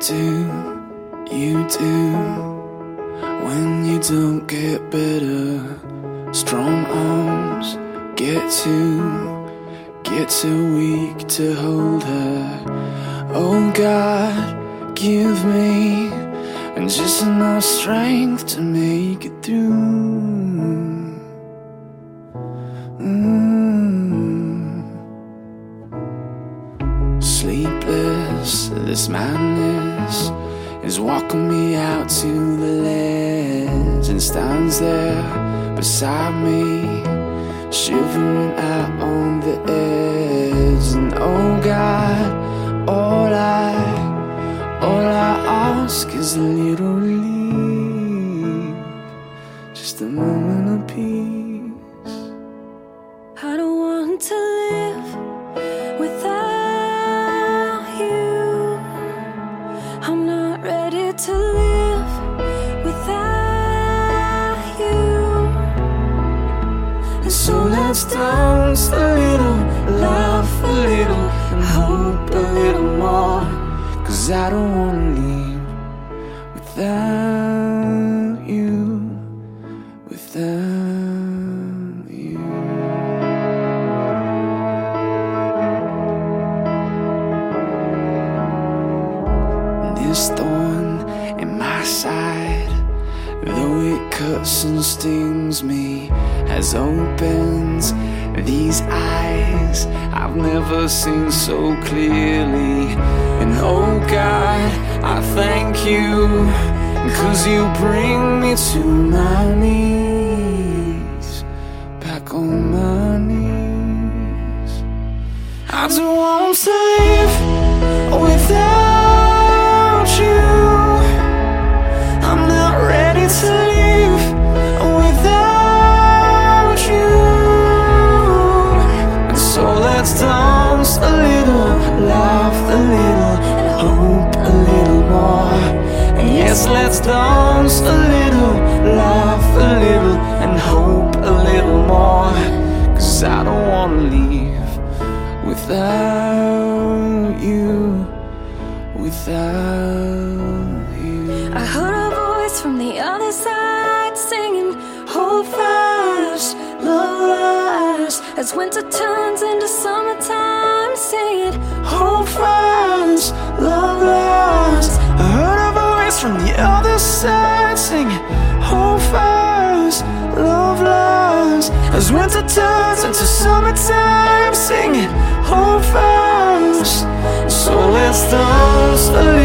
you do when you don't get better. Strong arms get too weak to hold her. Oh God, give me and just enough strength to make it through. Sleepless, this madness is walking me out to the ledge, and stands there beside me, shivering out on the edge. And oh God, all I ask is a little relief, just a moment of peace. I don't want to live without you. I'm not ready to live without you. And so let's dance a little, laugh a little, and hope a little more. 'Cause I don't wanna leave without you, without you. This thorn in my side, though it cuts and stings me, has opened these eyes I've never seen so clearly. And oh God, I thank you, 'cause you bring me to my knees, back on my knees. I don't want to live without you. I'm not ready to live without you. And so let's dance a little, laugh a little, and hope a little more. And yes, let's dance a little, laugh a little, and hope a little more. 'Cause I don't wanna leave without you, without you. I heard a voice from the other side singing, hold fast, love lasts, as winter turns into summertime, singing, Hold fast, love lasts. I heard a voice from the other side singing, hold fast, love lasts, as winter turns into summertime, singing, hold fast. So let's dance a little,